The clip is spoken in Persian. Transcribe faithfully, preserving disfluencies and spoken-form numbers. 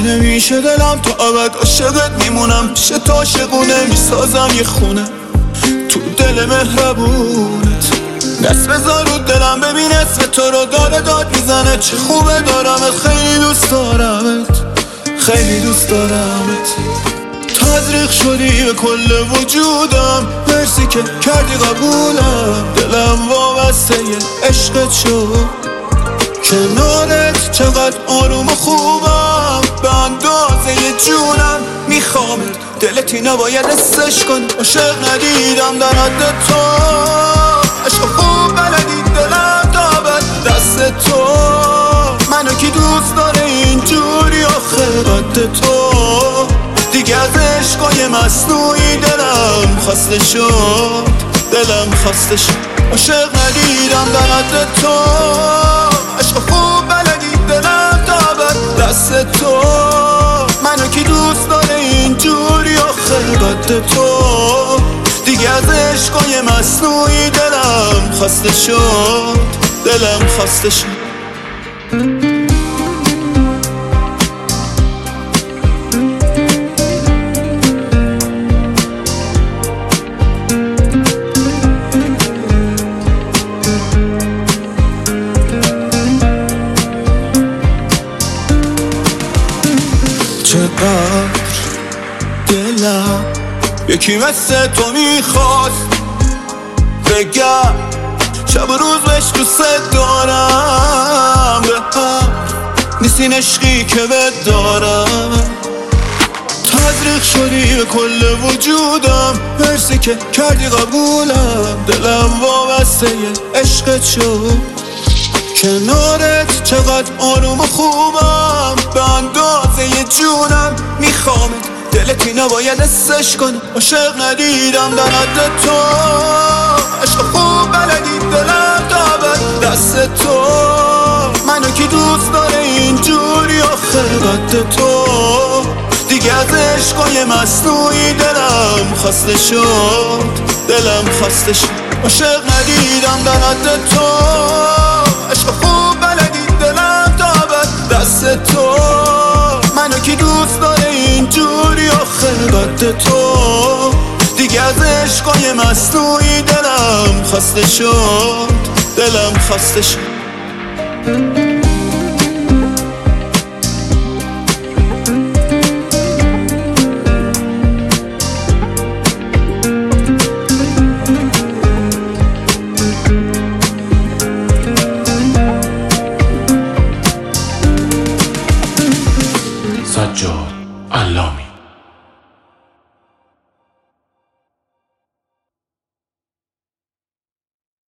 نمیشه دلم تا ابد عاشقت میمونم، پیش تو عاشقونه میسازم یه خونه تو دل مهربونت. دست بذار رو دلم ببین اسم تو رو داره داد میزنه، چه خوبه دارمت، خیلی دوست دارمت، خیلی دوست دارمت. تزریق شدی به کل وجودم، مرسی که کردی قبولم، دلم وابسته یه عشقت شد. کنارت چقدر آروم و خوبم، به اندازه جونم میخوامت، دلتی نباید حسش کنی، عاشق ندیدم در حد تو، عشق خوب بلدی دلم دابد دست تو. منو کی دوست داره اینجوری آخه قد تو، دیگه از عشقای مصنوعی دلم خسته شد، دلم خسته شد. عاشق ندیدم در حد تو، عشق خوب بلدی دلم دابد دست تو. منو کی دوست داره اینجوری آخه قد تو، دیگه از عشقای مصنوعی دلم خسته شد، دلم خسته شد. چقدر دلم یکی مثل تو میخواست، بگم شب و روز بهش دوست دارم، به هم نیستین عشقی که بهت دارم. تزریق شدی به کل وجودم، مرسی که کردی قبولم، دلم وابسته یه عشقت شد. کنارت چقدر آروم و خوبم، به اندازه جونم میخوامت، دلتی نباید حسش کنی، عاشق ندیدم در حد تو، عشق خوب بلدی دلم دابد دست تو. منو کی دوست داره اینجوری آخه قد تو، دیگه از عشقای مصنوعی دلم خسته شد، دلم خسته شد. عاشق ندیدم در حد تو، عشق خوب بلدی دلم دابد دست تو. منو کی دوست داره اینجوری آخه قد تو، دیگه از عشقای مصنوعی دلم خسته شد، دلم خسته شد. سجاد علامی.